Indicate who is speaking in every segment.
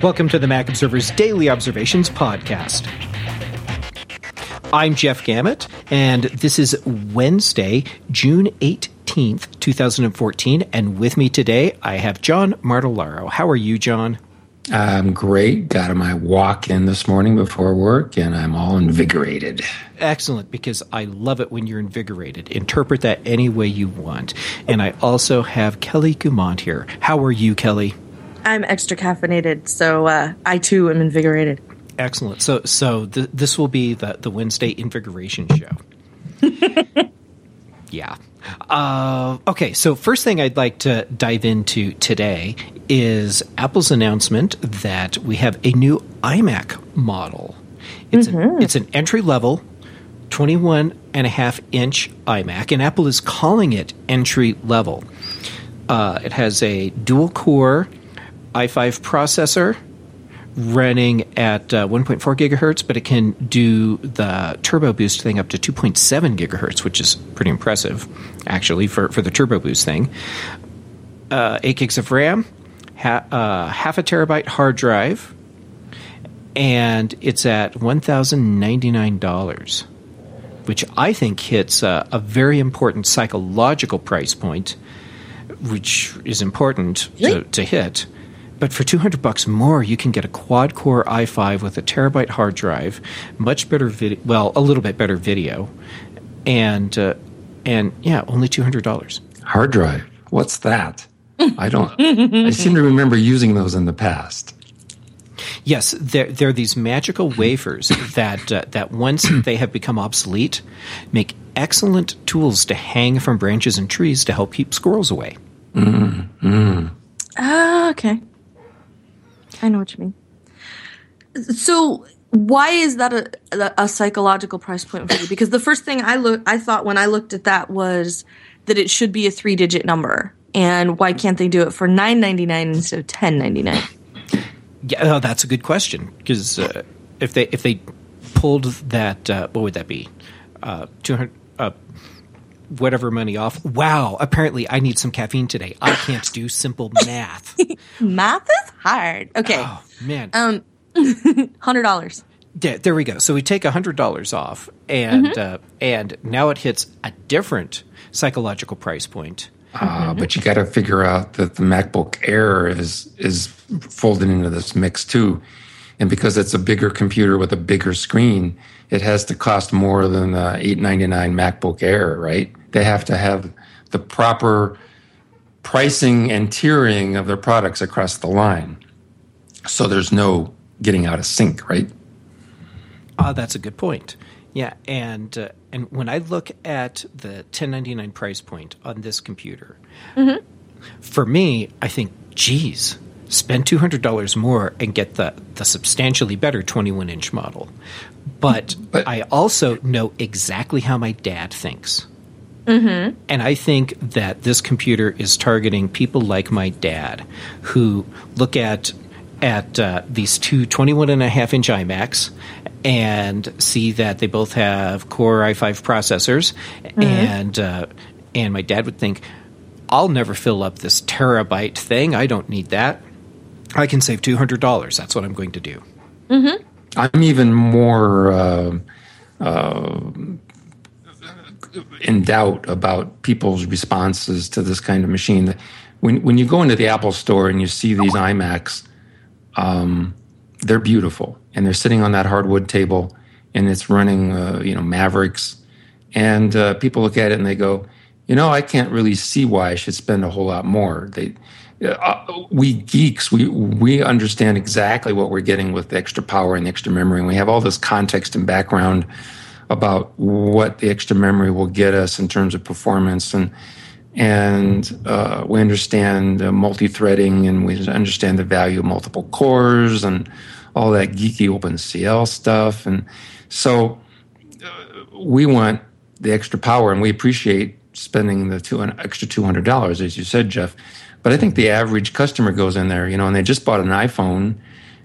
Speaker 1: Welcome to the Mac Observer's Daily Observations Podcast. I'm Jeff Gamet, and this is Wednesday, June 18th, 2014, and with me today I have John Martellaro. How are you, John?
Speaker 2: I'm great. Got on my walk in this morning before work, and I'm all invigorated.
Speaker 1: Excellent, because I love it when you're invigorated. Interpret that any way you want. And I also have Kelly Gumont here. How are you, Kelly?
Speaker 3: I'm extra caffeinated, so I too am invigorated.
Speaker 1: Excellent. So this will be the Wednesday invigoration show. Yeah. Okay, so first thing I'd like to dive into today is Apple's announcement that we have a new iMac model. It's an entry-level 21.5-inch iMac, and Apple is calling it entry-level. It has a dual-core i5 processor running at 1.4 gigahertz, but it can do the Turbo Boost thing up to 2.7 gigahertz, which is pretty impressive, actually, for the Turbo Boost thing. 8 gigs of RAM, half a terabyte hard drive, and it's at $1,099, which I think hits a very important psychological price point, which is important to hit. But for $200 more, you can get a quad-core i5 with a terabyte hard drive, much better video, well, a little bit better video, and yeah, only $200.
Speaker 2: Hard drive? What's that? I seem to remember using those in the past.
Speaker 1: Yes, they're these magical wafers that once they have become obsolete, make excellent tools to hang from branches and trees to help keep squirrels away.
Speaker 3: Okay. I know what you mean. So why is that a psychological price point for you? Because the first thing I thought when I looked at that was that it should be a 3-digit number. And why can't they do it for $9.99 instead of $10.99?
Speaker 1: Yeah, that's a good question. Because if they pulled that, what would that be? 200 whatever money off. Wow, apparently I need some caffeine today. I can't do simple math.
Speaker 3: Math is hard. Okay.
Speaker 1: Oh, man.
Speaker 3: $100.
Speaker 1: Yeah, there we go. So we take $100 off, and now it hits a different psychological price point.
Speaker 2: But you got to figure out that the MacBook Air is folded into this mix too. And because it's a bigger computer with a bigger screen, it has to cost more than the $899 MacBook Air, right? They have to have the proper pricing and tiering of their products across the line. So there's no getting out of sync, right?
Speaker 1: That's a good point. Yeah, and when I look at the $1099 price point on this computer, for me, I think, geez, spend $200 more and get the substantially better 21-inch model. But I also know exactly how my dad thinks. And I think that this computer is targeting people like my dad who look at these two 21.5-inch iMacs and see that they both have Core i5 processors. And my dad would think, I'll never fill up this terabyte thing. I don't need that. I can save $200. That's what I'm going to do.
Speaker 2: I'm even more in doubt about people's responses to this kind of machine. When you go into the Apple Store and you see these iMacs, they're beautiful, and they're sitting on that hardwood table, and it's running Mavericks, and people look at it and they go, I can't really see why I should spend a whole lot more. We geeks, we understand exactly what we're getting with the extra power and the extra memory, and we have all this context and background about what the extra memory will get us in terms of performance, and we understand multi-threading, and we understand the value of multiple cores and all that geeky OpenCL stuff, and so we want the extra power, and we appreciate spending the extra $200, as you said, Jeff. But I think the average customer goes in there, and they just bought an iPhone,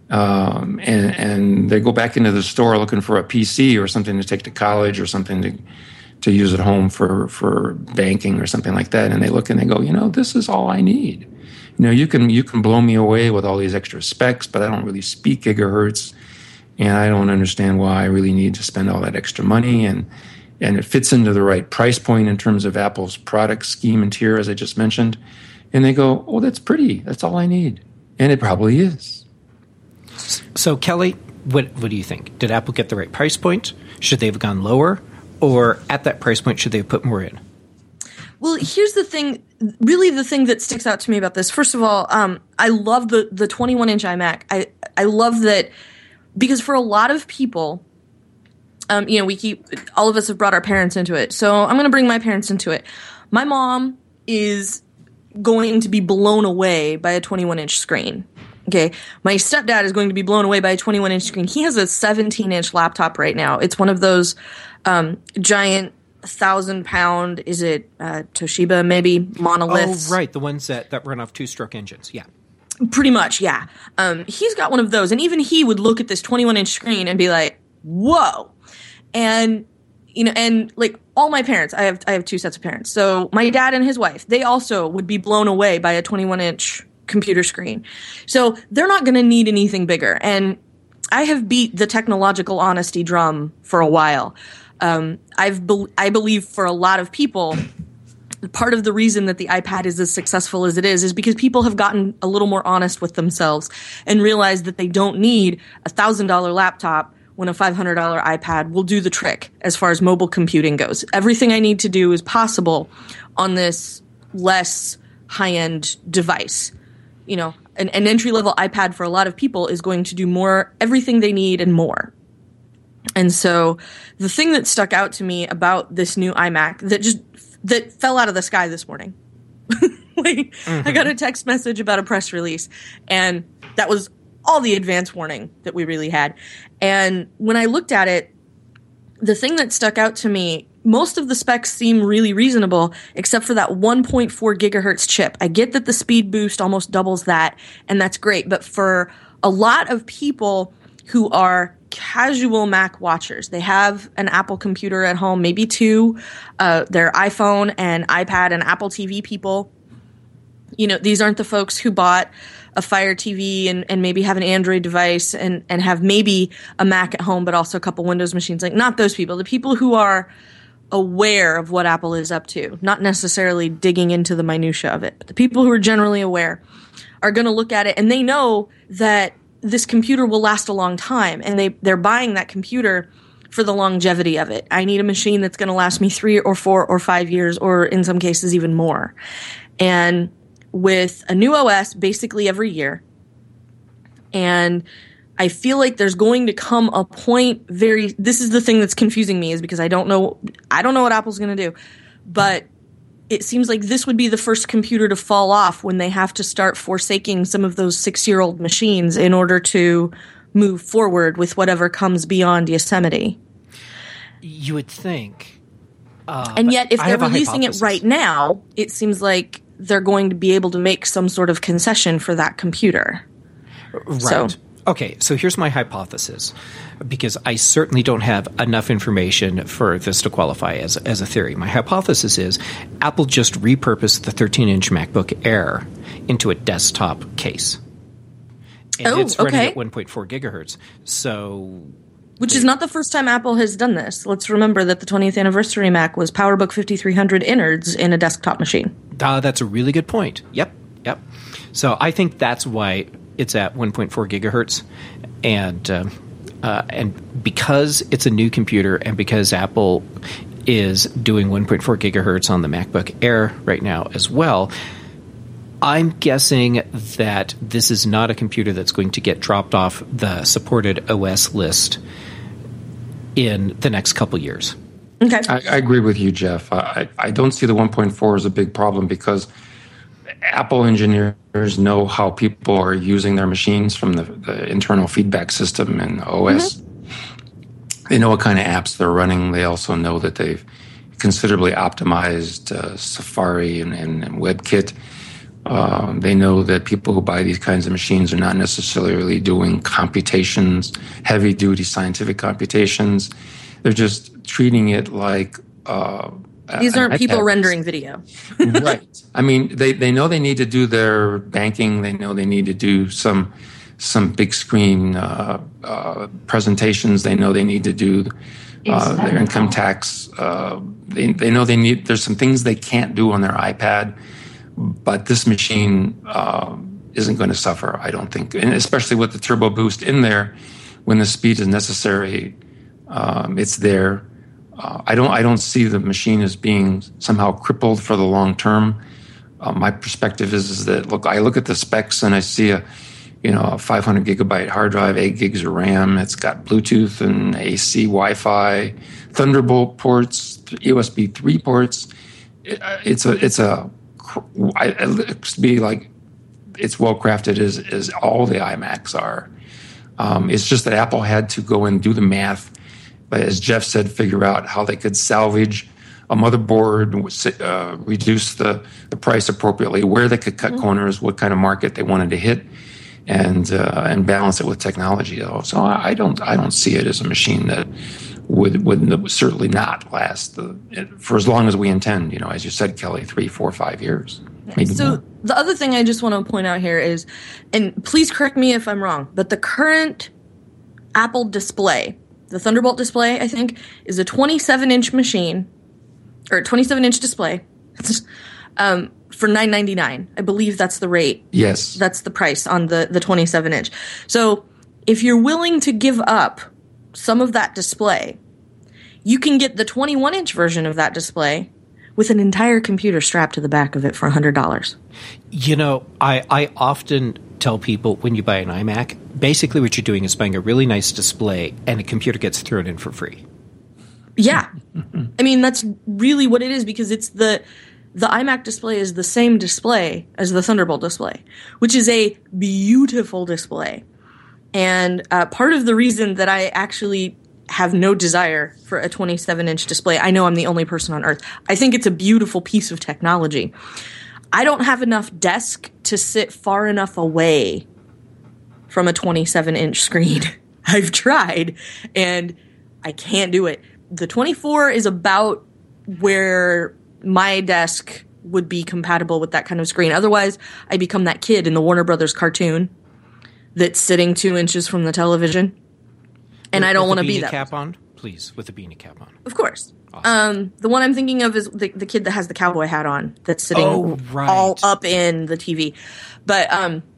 Speaker 2: and they go back into the store looking for a PC or something to take to college or something to use at home for banking or something like that. And they look and they go, this is all I need. you can blow me away with all these extra specs, but I don't really speak gigahertz, and I don't understand why I really need to spend all that extra money, and it fits into the right price point in terms of Apple's product scheme and tier, as I just mentioned. And they go, oh, that's pretty. That's all I need. And it probably is.
Speaker 1: So, Kelly, what do you think? Did Apple get the right price point? Should they have gone lower? Or at that price point, should they have put more in?
Speaker 3: Well, here's the thing. Really, the thing that sticks out to me about this, first of all, I love the 21-inch iMac. I love that because for a lot of people, all of us have brought our parents into it. So I'm going to bring my parents into it. My mom is going to be blown away by a 21-inch screen. Okay. My stepdad is going to be blown away by a 21-inch screen. He has a 17-inch laptop right now. It's one of those giant 1,000-pound, is it Toshiba maybe, monoliths?
Speaker 1: Oh, right. The ones that run off two-stroke engines. Yeah.
Speaker 3: Pretty much, yeah. He's got one of those. And even he would look at this 21-inch screen and be like, whoa. And and like all my parents, I have two sets of parents. So my dad and his wife, they also would be blown away by a 21-inch computer screen. So they're not going to need anything bigger. And I have beat the technological honesty drum for a while. I believe for a lot of people, part of the reason that the iPad is as successful as it is because people have gotten a little more honest with themselves and realized that they don't need a $1,000 laptop when a $500 iPad will do the trick as far as mobile computing goes. Everything I need to do is possible on this less high-end device. An entry-level iPad for a lot of people is going to do everything they need and more. And so the thing that stuck out to me about this new iMac that fell out of the sky this morning, I got a text message about a press release, and that was all the advance warning that we really had. And when I looked at it, the thing that stuck out to me, most of the specs seem really reasonable, except for that 1.4 gigahertz chip. I get that the speed boost almost doubles that, and that's great. But for a lot of people who are casual Mac watchers, they have an Apple computer at home, maybe two, their iPhone and iPad and Apple TV people. These aren't the folks who bought a Fire TV and maybe have an Android device and have maybe a Mac at home, but also a couple Windows machines. Like, not those people. The people who are aware of what Apple is up to, not necessarily digging into the minutia of it, but the people who are generally aware are going to look at it and they know that this computer will last a long time, and they're buying that computer for the longevity of it. I need a machine that's going to last me 3 or 4 or 5 years, or in some cases even more. And with a new OS basically every year, and I feel like there's going to come a point this is the thing that's confusing me, is because I don't know what Apple's going to do, but it seems like this would be the first computer to fall off when they have to start forsaking some of those 6-year-old machines in order to move forward with whatever comes beyond Yosemite.
Speaker 1: You would think.
Speaker 3: And yet, if they're releasing it right now, it seems like they're going to be able to make some sort of concession for that computer.
Speaker 1: Right. Okay, so here's my hypothesis, because I certainly don't have enough information for this to qualify as a theory. My hypothesis is Apple just repurposed the 13-inch MacBook Air into a desktop case. And it's running at 1.4 gigahertz. So,
Speaker 3: which is not the first time Apple has done this. Let's remember that the 20th anniversary Mac was PowerBook 5300 innards in a desktop machine.
Speaker 1: That's a really good point. Yep. So I think that's why it's at 1.4 gigahertz, and because it's a new computer, and because Apple is doing 1.4 gigahertz on the MacBook Air right now as well, I'm guessing that this is not a computer that's going to get dropped off the supported OS list in the next couple years.
Speaker 3: Okay,
Speaker 2: I agree with you, Jeff. I don't see the 1.4 as a big problem because Apple engineers know how people are using their machines from the internal feedback system and OS. Mm-hmm. They know what kind of apps they're running. They also know that they've considerably optimized Safari and WebKit. They know that people who buy these kinds of machines are not necessarily doing computations, heavy-duty scientific computations. They're just treating it like
Speaker 3: These aren't
Speaker 2: an
Speaker 3: people
Speaker 2: iPad.
Speaker 3: rendering video.
Speaker 2: Right. I mean, they know they need to do their banking. They know they need to do some big screen presentations. They know they need to do their income tax. They know there's some things they can't do on their iPad, but this machine isn't going to suffer, I don't think. And especially with the turbo boost in there, when the speed is necessary, it's there. I don't see the machine as being somehow crippled for the long term. My perspective is that I look at the specs and I see a 500 gigabyte hard drive, 8 gigs of RAM. It's got Bluetooth and AC, Wi-Fi, Thunderbolt ports, USB 3 ports. It's well crafted as all the iMacs are. It's just that Apple had to go and do the math, but as Jeff said, figure out how they could salvage a motherboard, reduce the price appropriately, where they could cut corners, what kind of market they wanted to hit, and balance it with technology. So I don't see it as a machine that would certainly not last for as long as we intend. As you said, Kelly, 3, 4, 5 years. Maybe
Speaker 3: so
Speaker 2: more.
Speaker 3: The other thing I just want to point out here is, and please correct me if I'm wrong, but the current Apple display, the Thunderbolt display, I think, is a 27-inch machine, or 27-inch display, for $999. I believe that's the rate.
Speaker 2: Yes.
Speaker 3: That's the price on the 27-inch. So if you're willing to give up some of that display, you can get the 21-inch version of that display with an entire computer strapped to the back of it for $100.
Speaker 1: I often tell people when you buy an iMac, basically what you're doing is buying a really nice display and a computer gets thrown in for free.
Speaker 3: Yeah. I mean, that's really what it is, because it's the iMac display is the same display as the Thunderbolt display, which is a beautiful display. And part of the reason that I actually have no desire for a 27-inch display, I know I'm the only person on earth. I think it's a beautiful piece of technology. I don't have enough desk to sit far enough away from a 27-inch screen. I've tried, and I can't do it. The 24 is about where my desk would be compatible with that kind of screen. Otherwise, I become that kid in the Warner Brothers cartoon that's sitting 2 inches from the television. And I don't want to be that.
Speaker 1: With a beanie cap on? Please, with a beanie cap on.
Speaker 3: Of course.
Speaker 1: Awesome.
Speaker 3: The one I'm thinking of is the kid that has the cowboy hat on that's sitting
Speaker 1: right.
Speaker 3: all up in the TV. But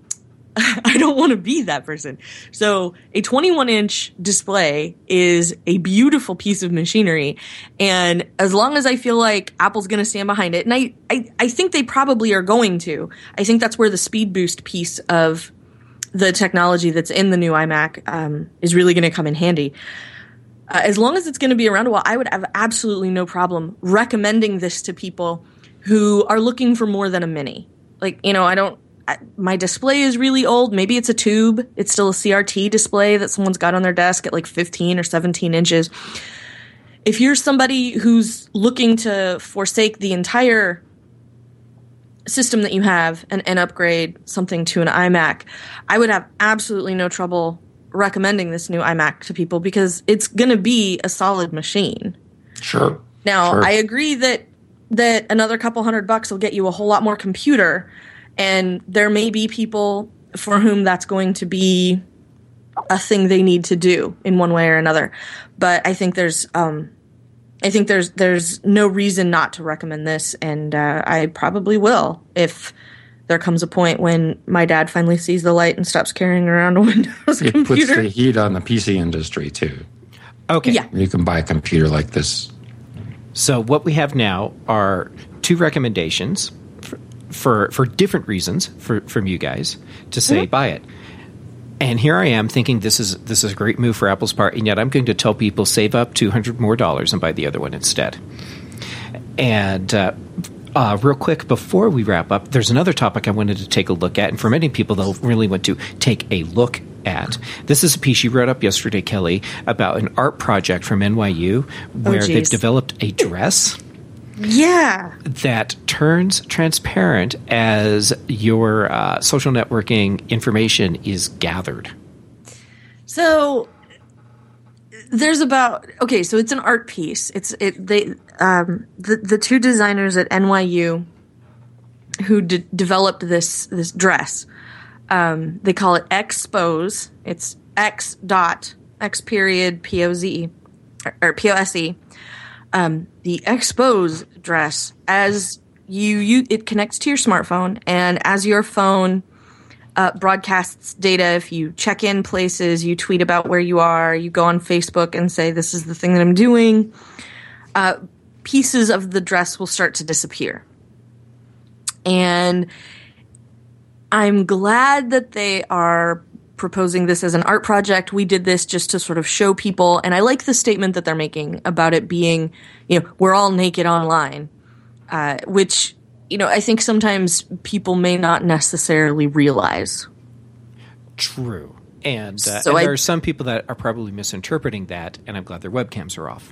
Speaker 3: I don't want to be that person. So a 21-inch display is a beautiful piece of machinery. And as long as I feel like Apple's going to stand behind it, and I think they probably are going to, I think that's where the speed boost piece of the technology that's in the new iMac is really going to come in handy. As long as it's going to be around a while, I would have absolutely no problem recommending this to people who are looking for more than a mini. My display is really old. Maybe it's a tube. It's still a CRT display that someone's got on their desk at like 15 or 17 inches. If you're somebody who's looking to forsake the entire system that you have and upgrade something to an iMac, I would have absolutely no trouble recommending this new iMac to people because it's going to be a solid machine.
Speaker 2: Sure.
Speaker 3: Now,
Speaker 2: sure.
Speaker 3: I agree that another couple $100 will get you a whole lot more computer, and there may be people for whom that's going to be a thing they need to do in one way or another. But I think there's no reason not to recommend this, and I probably will if there comes a point when my dad finally sees the light and stops carrying around a Windows computer.
Speaker 2: It puts the heat on the PC industry, too.
Speaker 1: Okay.
Speaker 3: Yeah.
Speaker 2: You can buy a computer like this.
Speaker 1: So what we have now are 2 recommendations for different reasons from you guys to say buy it. And here I am thinking this is a great move for Apple's part, and yet I'm going to tell people save up $200 more and buy the other one instead. And real quick, before we wrap up, there's another topic I wanted to take a look at, and for many people they'll really want to take a look at. This is a piece you wrote up yesterday, Kelly, about an art project from NYU where they've developed a dress.
Speaker 3: Yeah.
Speaker 1: That turns transparent as your social networking information is gathered.
Speaker 3: So There's so it's an art piece. The two designers at NYU who developed this dress. They call it Expose. It's X period POZE or POSE. The Expose dress, as it connects to your smartphone, and as your phone broadcasts data, if you check in places, you tweet about where you are, you go on Facebook and say, this is the thing that I'm doing, pieces of the dress will start to disappear. And I'm glad that they are proposing this as an art project. We did this just to sort of show people, and I like the statement that they're making about it being, we're all naked online, which, I think sometimes people may not necessarily realize.
Speaker 1: True. And there are some people that are probably misinterpreting that, and I'm glad their webcams are off.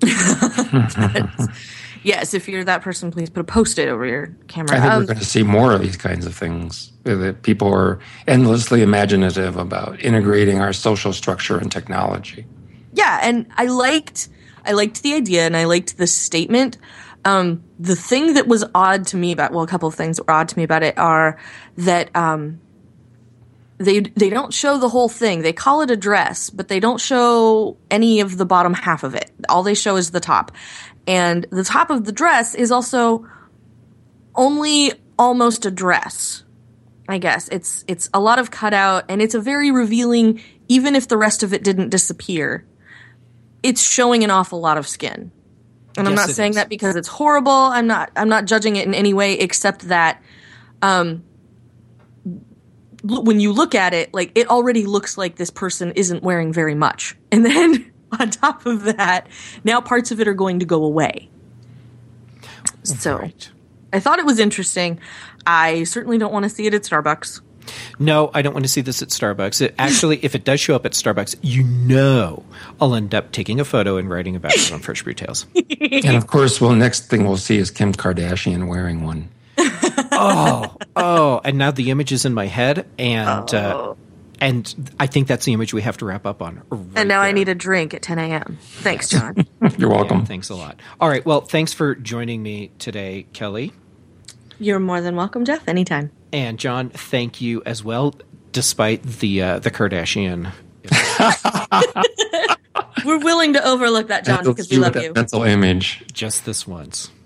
Speaker 3: Yes, if you're that person, please put a Post-it over your camera.
Speaker 2: I think we're going to see more of these kinds of things. That people are endlessly imaginative about integrating our social structure and technology.
Speaker 3: Yeah, and I liked the idea, and I liked the statement. The thing that was odd to me a couple of things that were odd to me about it are that they don't show the whole thing. They call it a dress, but they don't show any of the bottom half of it. All they show is the top. And the top of the dress is also only almost a dress, I guess. It's a lot of cutout, and it's a very revealing, even if the rest of it didn't disappear, it's showing an awful lot of skin. And I'm not saying that because it's horrible. I'm not judging it in any way except that when you look at it, like, it already looks like this person isn't wearing very much. And then on top of that, now parts of it are going to go away. So right. I thought it was interesting. I certainly don't want to see it at Starbucks.
Speaker 1: No, I don't want to see this at Starbucks. Actually, if it does show up at Starbucks, I'll end up taking a photo and writing about it on Fresh Brew Tales.
Speaker 2: And of course, next thing we'll see is Kim Kardashian wearing one.
Speaker 1: And now the image is in my head, and I think that's the image we have to wrap up on. Right
Speaker 3: and now
Speaker 1: there.
Speaker 3: I need a drink at 10 a.m. Thanks, John.
Speaker 2: You're welcome.
Speaker 1: Yeah, thanks a lot. All right, well, thanks for joining me today, Kelly.
Speaker 3: You're more than welcome, Jeff. Anytime.
Speaker 1: And John, thank you as well, despite the Kardashian.
Speaker 3: We're willing to overlook that, John, because we love you.
Speaker 2: Mental image.
Speaker 1: Just this once.